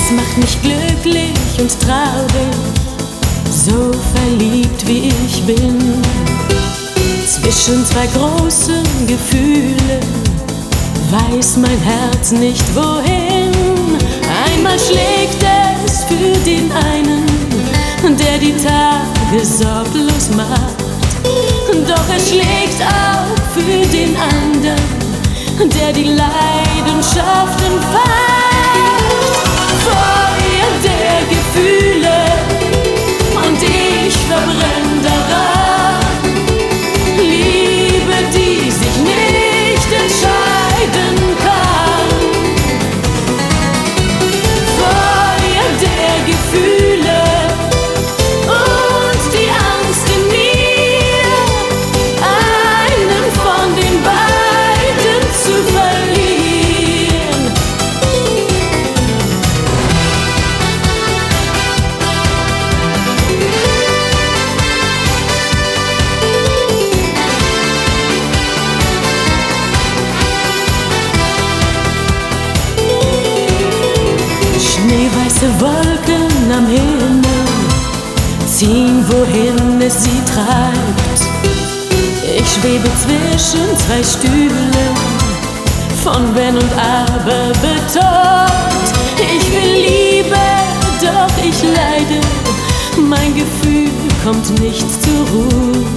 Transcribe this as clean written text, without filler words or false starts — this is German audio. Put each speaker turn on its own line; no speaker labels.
Was macht mich glücklich und traurig, so verliebt wie ich bin? Zwischen zwei großen Gefühlen weiß mein Herz nicht wohin. Einmal schlägt es für den einen, der die Tage sorglos macht, doch es schlägt auch für den anderen, der die Leidenschaften facht. Feuer der Gefühle und ich verbrenn daran. Liebe, die sich nicht entscheiden kann. Feuer der Gefühle und die Angst in mir, einen von den beiden zu verlieren. Schneeweiße Wolken am Himmel ziehen, wohin es sie treibt. Ich schwebe zwischen zwei Stühlen, von Wenn und Aber betont. Ich will Liebe, doch ich leide, mein Gefühl kommt nicht zur Ruhe.